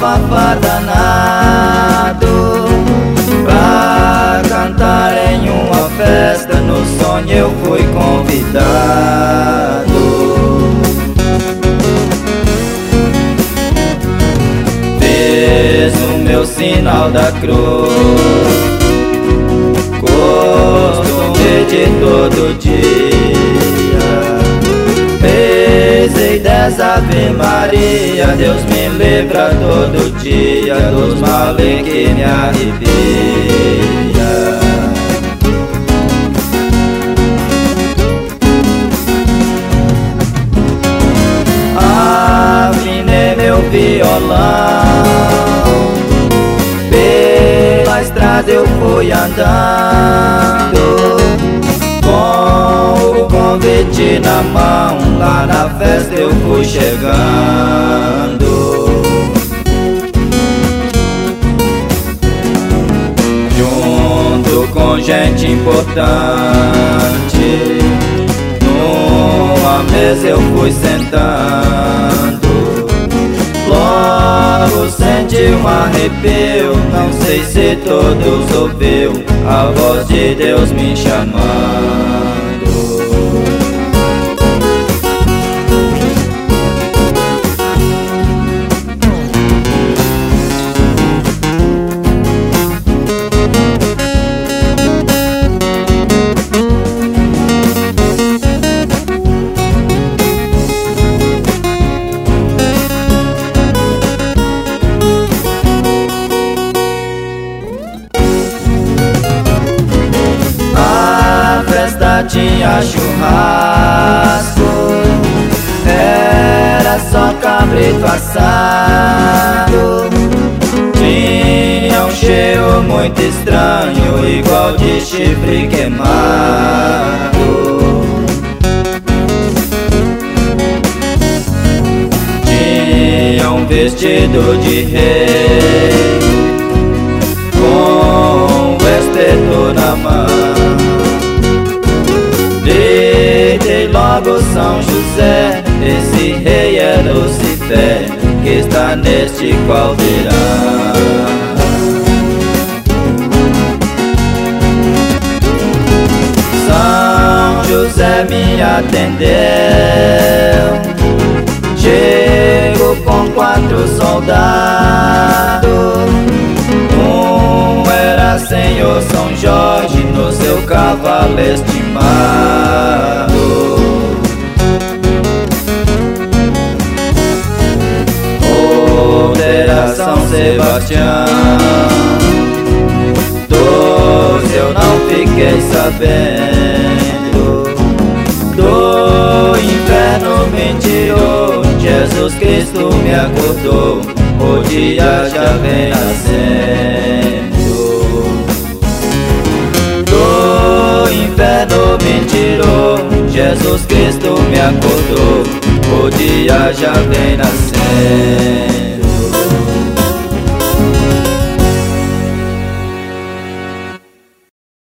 bafafá danado pra cantar em uma festa. No sonho eu fui convidado. Fez o meu sinal da cruz, costume de todo dia. Rezei 10 Ave Maria, Deus me livra todo dia dos males que me arrepia. Afinei meu violão, pela estrada eu fui andando, com o convite na mão, lá na festa eu fui chegando. Junto com gente importante, numa mesa eu fui sentando. Logo senti um arrepio, não sei se todos ouviu a voz de Deus me chamando. Tinha churrasco, era só cabrito assado. Tinha um cheiro muito estranho, igual de chifre queimado. Tinha um vestido de rei, com um espeto na mão. Deitei logo São José, esse rei é Lucifer, que está neste caldeirão. São José me atendeu, chego com 4 soldados. Um era Senhor São Jorge, no seu cavalo estimado. Outro era São Sebastião, 12 eu não fiquei sabendo. Do inferno me tirou, Jesus Cristo me acordou, o dia já vem nascendo. Do inferno me tirou, Jesus Cristo me acordou, o dia já vem nascendo.